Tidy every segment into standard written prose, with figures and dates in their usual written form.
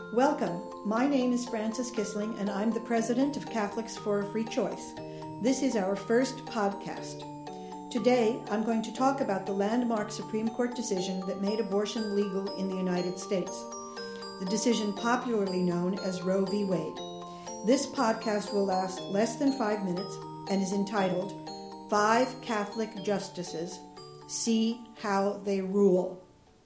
Welcome. My name is Frances Kissling, and I'm the president of Catholics for a Free Choice. This is our first podcast. Today, I'm going to talk about the landmark Supreme Court decision that made abortion legal in the United States, the decision popularly known as Roe v. Wade. This podcast will last less than 5 minutes and is entitled 5 Catholic Justices See How They Rule.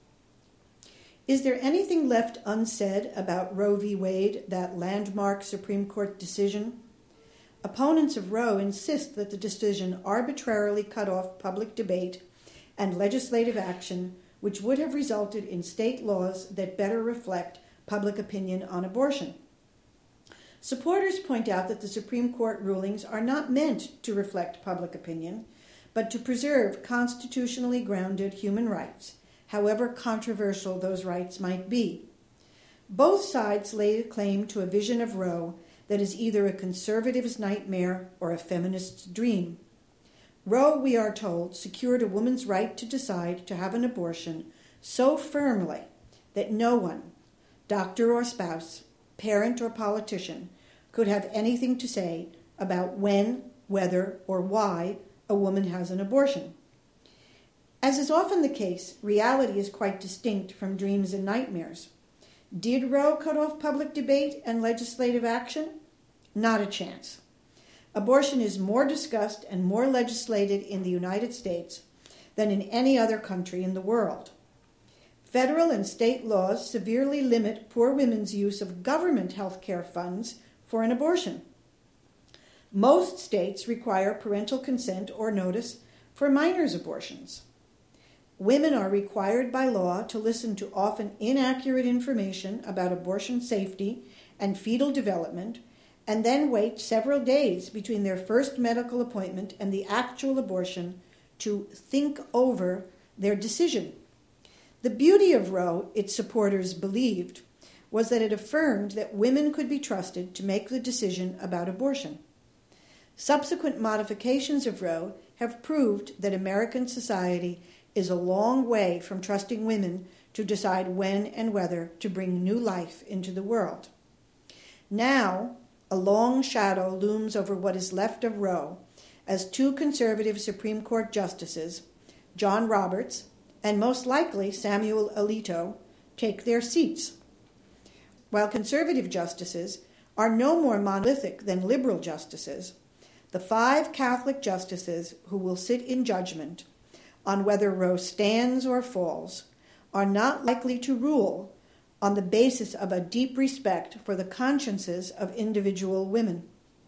Is there anything left unsaid about Roe v. Wade, that landmark Supreme Court decision? Opponents of Roe insist that the decision arbitrarily cut off public debate and legislative action, which would have resulted in state laws that better reflect public opinion on abortion. Supporters point out that the Supreme Court rulings are not meant to reflect public opinion, but to preserve constitutionally grounded human rights, however controversial those rights might be. Both sides lay claim to a vision of Roe that is either a conservative's nightmare or a feminist's dream. Roe, we are told, secured a woman's right to decide to have an abortion so firmly that no one, doctor or spouse, parent or politician, could have anything to say about when, whether, or why a woman has an abortion. As is often the case, reality is quite distinct from dreams and nightmares. Did Roe cut off public debate and legislative action? Not a chance. Abortion is more discussed and more legislated in the United States than in any other country in the world. Federal and state laws severely limit poor women's use of government health care funds for an abortion. Most states require parental consent or notice for minors' abortions. Women are required by law to listen to often inaccurate information about abortion safety and fetal development, and then wait several days between their first medical appointment and the actual abortion to think over their decision. The beauty of Roe, its supporters believed, was that it affirmed that women could be trusted to make the decision about abortion. Subsequent modifications of Roe have proved that American society is a long way from trusting women to decide when and whether to bring new life into the world. Now, a long shadow looms over what is left of Roe as two conservative Supreme Court justices, John Roberts and most likely Samuel Alito, take their seats. While conservative justices are no more monolithic than liberal justices, the 5 Catholic justices who will sit in judgment on whether Roe stands or falls are not likely to rule on the basis of a deep respect for the consciences of individual women.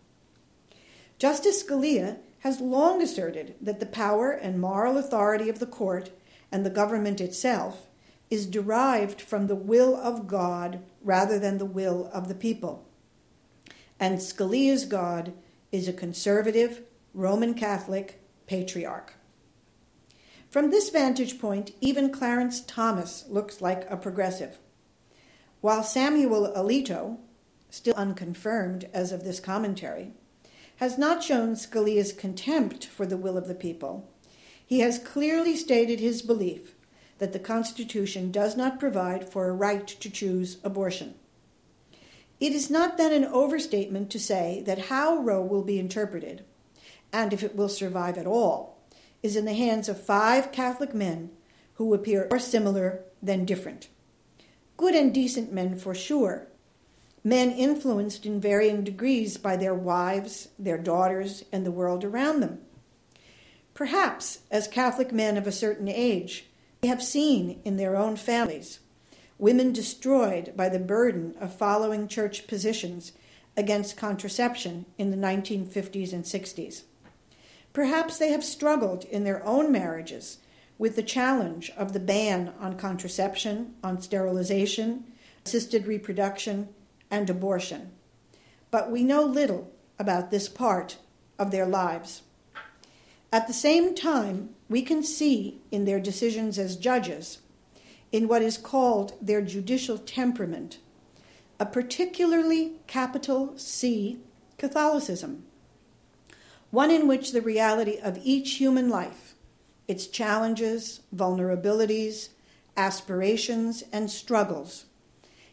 Justice Scalia has long asserted that the power and moral authority of the court and the government itself is derived from the will of God rather than the will of the people. And Scalia's God is a conservative, Roman Catholic patriarch. From this vantage point, even Clarence Thomas looks like a progressive, while Samuel Alito, still unconfirmed as of this commentary, has not shown Scalia's contempt for the will of the people. He has clearly stated his belief that the Constitution does not provide for a right to choose abortion. It is not then an overstatement to say that how Roe will be interpreted, and if it will survive at all, is in the hands of 5 Catholic men who appear more similar than different. Good and decent men for sure, men influenced in varying degrees by their wives, their daughters, and the world around them. Perhaps, as Catholic men of a certain age, they have seen in their own families women destroyed by the burden of following church positions against contraception in the 1950s and 60s. Perhaps they have struggled in their own marriages with the challenge of the ban on contraception, on sterilization, assisted reproduction, and abortion. But we know little about this part of their lives. At the same time, we can see in their decisions as judges, in what is called their judicial temperament, a particularly capital C Catholicism, one in which the reality of each human life, its challenges, vulnerabilities, aspirations, and struggles,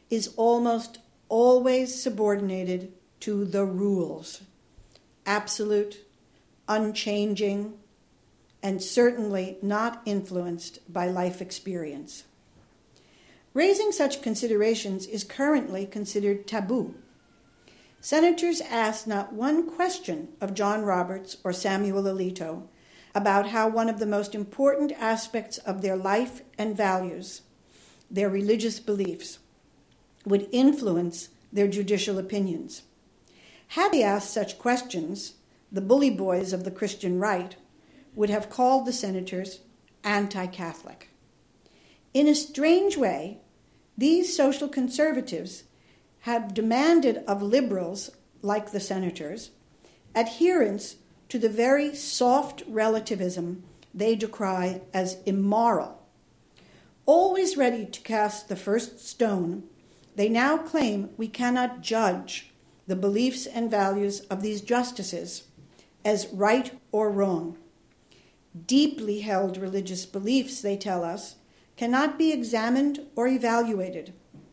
is almost always subordinated to the rules, absolute, unchanging, and certainly not influenced by life experience. Raising such considerations is currently considered taboo. Senators ask not one question of John Roberts or Samuel Alito about how one of the most important aspects of their life and values, their religious beliefs, would influence their judicial opinions. Had they asked such questions, the bully boys of the Christian right would have called the senators anti-Catholic. In a strange way, these social conservatives have demanded of liberals, like the senators, adherence to the very soft relativism they decry as immoral. Always ready to cast the first stone, they now claim we cannot judge the beliefs and values of these justices as right or wrong. Deeply held religious beliefs, they tell us, cannot be examined or evaluated.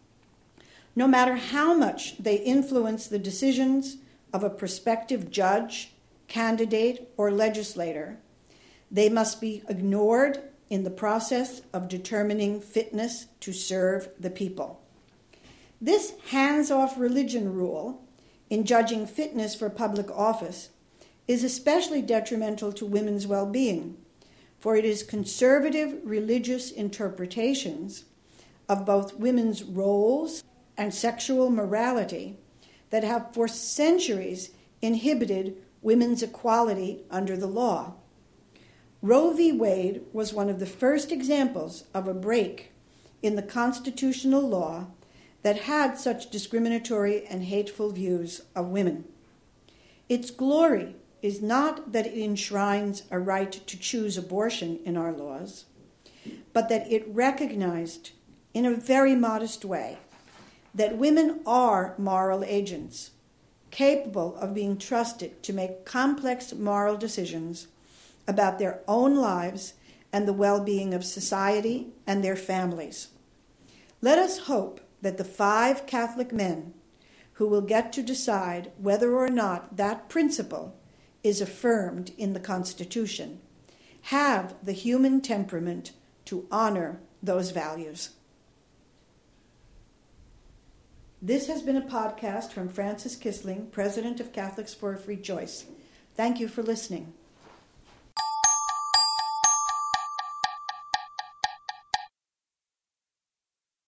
No matter how much they influence the decisions of a prospective judge, candidate, or legislator, they must be ignored in the process of determining fitness to serve the people. This hands-off religion rule in judging fitness for public office is especially detrimental to women's well-being, for it is conservative religious interpretations of both women's roles and sexual morality that have for centuries inhibited women's equality under the law. Roe v. Wade was one of the first examples of a break in the constitutional law that had such discriminatory and hateful views of women. Its glory is not that it enshrines a right to choose abortion in our laws, but that it recognized in a very modest way that women are moral agents, capable of being trusted to make complex moral decisions about their own lives and the well-being of society and their families. Let us hope that the 5 Catholic men who will get to decide whether or not that principle is affirmed in the Constitution have the human temperament to honor those values. This has been a podcast from Frances Kissling, President of Catholics for a Free Choice. Thank you for listening.